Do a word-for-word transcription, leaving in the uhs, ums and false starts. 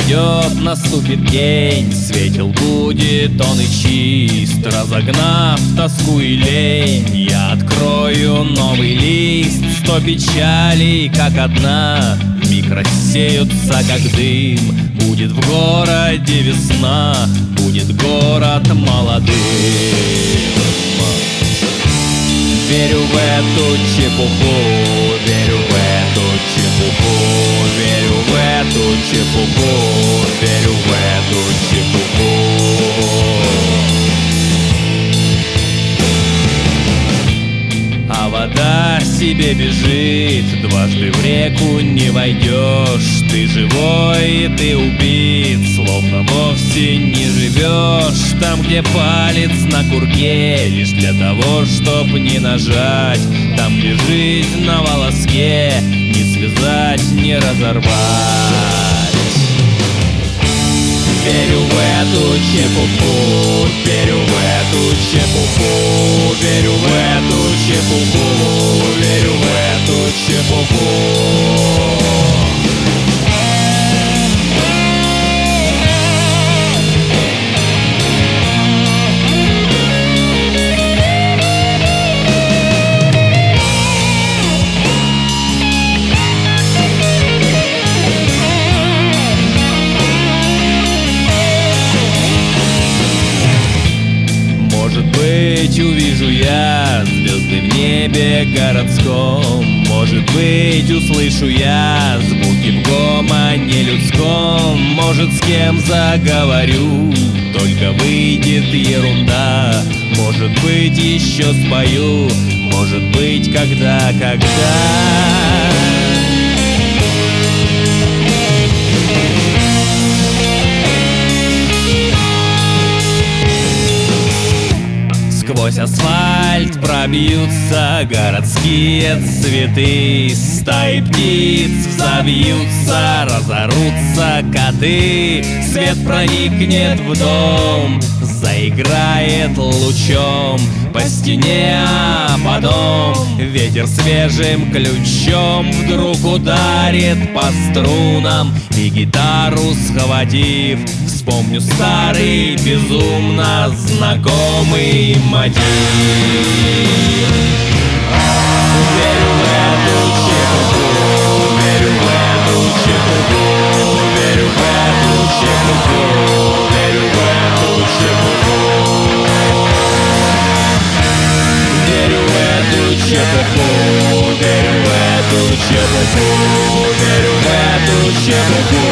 пройдет, наступит день, светел будет он и чист. Разогнав тоску и лень, я открою новый лист. Сто печалей, как одна, вмиг рассеются, как дым. Будет в городе весна, будет город молодым. Верю в эту чепуху, верю в эту чепуху, верю в эту чепуху, верю в эту чепуху. А вода себе бежит, дважды в реку не войдешь. Ты живой, ты убит, словно вовсе не живешь. Там, где палец на курке, лишь для того, чтоб не нажать. Там, где жизнь на волоске, не связать, не разорвать. Верю в эту чепуху, верю в эту чепуху, верю в эту чепуху, верю в эту чепуху. Увижу я звезды в небе городском. Может быть, услышу я звуки в гомоне людском. Может, с кем заговорю, только выйдет ерунда. Может быть, еще спою, может быть, когда, когда. Сквозь асфальт пробьются городские цветы. Стаи птиц взовьются, разорутся коты. Свет проникнет в дом, заиграет лучом по стене, а потом ветер свежим ключом вдруг ударит по струнам. И гитару схватив, вспомню старый безумно знакомый мотив. Верю в эту чепуху, верю в эту чепуху, верю в эту чепуху, верю в эту чепуху. Верю в эту чепуху, верю в эту чепуху, верю в эту чепуху.